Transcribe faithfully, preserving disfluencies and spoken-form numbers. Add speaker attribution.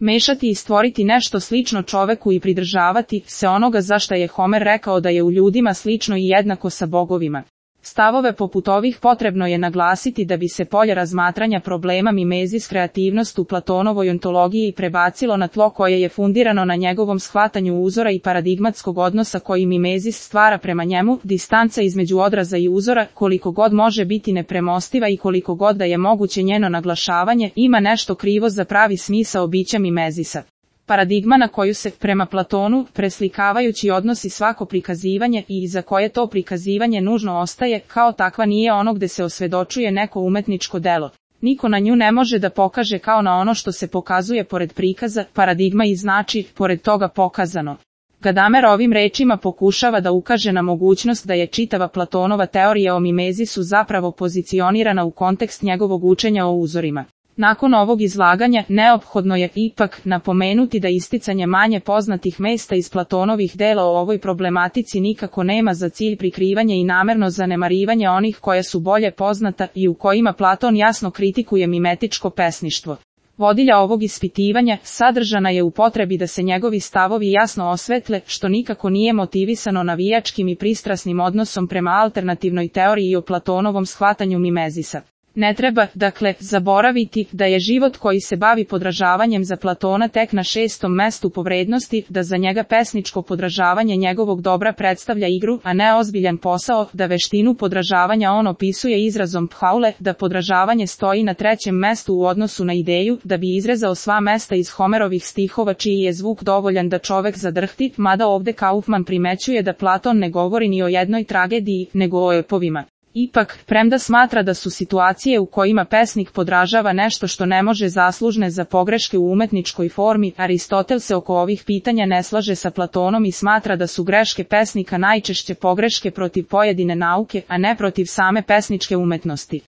Speaker 1: mešati i stvoriti nešto slično čoveku i pridržavati se onoga za šta je Homer rekao da je u ljudima slično i jednako sa bogovima. Stavove poput ovih potrebno je naglasiti da bi se polje razmatranja problema mimezis kreativnost u Platonovoj ontologiji prebacilo na tlo koje je fundirano na njegovom shvatanju uzora i paradigmatskog odnosa koji mimezis stvara prema njemu, distanca između odraza i uzora, koliko god može biti nepremostiva i koliko god da je moguće njeno naglašavanje, ima nešto krivo za pravi smisao bića mimezisa. Paradigma na koju se, prema Platonu, preslikavajući odnosi svako prikazivanje i za koje to prikazivanje nužno ostaje, kao takva nije ono gde se osvedočuje neko umetničko delo. Niko na nju ne može da pokaže kao na ono što se pokazuje pored prikaza, paradigma i znači, pored toga pokazano. Gadamer ovim rečima pokušava da ukaže na mogućnost da je čitava Platonova teorija o mimezisu zapravo pozicionirana u kontekst njegovog učenja o uzorima. Nakon ovog izlaganja, neophodno je ipak napomenuti da isticanje manje poznatih mesta iz Platonovih dela o ovoj problematici nikako nema za cilj prikrivanje i namerno zanemarivanje onih koja su bolje poznata i u kojima Platon jasno kritikuje mimetičko pesništvo. Vodilja ovog ispitivanja sadržana je u potrebi da se njegovi stavovi jasno osvetle, što nikako nije motivisano navijačkim i pristrasnim odnosom prema alternativnoj teoriji o Platonovom shvatanju mimezisa. Ne treba, dakle, zaboraviti da je život koji se bavi podražavanjem za Platona tek na šestom mestu po vrednosti, da za njega pesničko podražavanje njegovog dobra predstavlja igru, a ne ozbiljan posao, da veštinu podražavanja on opisuje izrazom phaule, da podražavanje stoji na trećem mestu u odnosu na ideju, da bi izrezao sva mesta iz Homerovih stihova čiji je zvuk dovoljan da čovek zadrhti, mada ovde Kaufman primećuje da Platon ne govori ni o jednoj tragediji, nego o epovima. Ipak, premda smatra da su situacije u kojima pesnik podražava nešto što ne može zaslužne za pogreške u umetničkoj formi, Aristotel se oko ovih pitanja ne slaže sa Platonom i smatra da su greške pesnika najčešće pogreške protiv pojedine nauke, a ne protiv same pesničke umetnosti.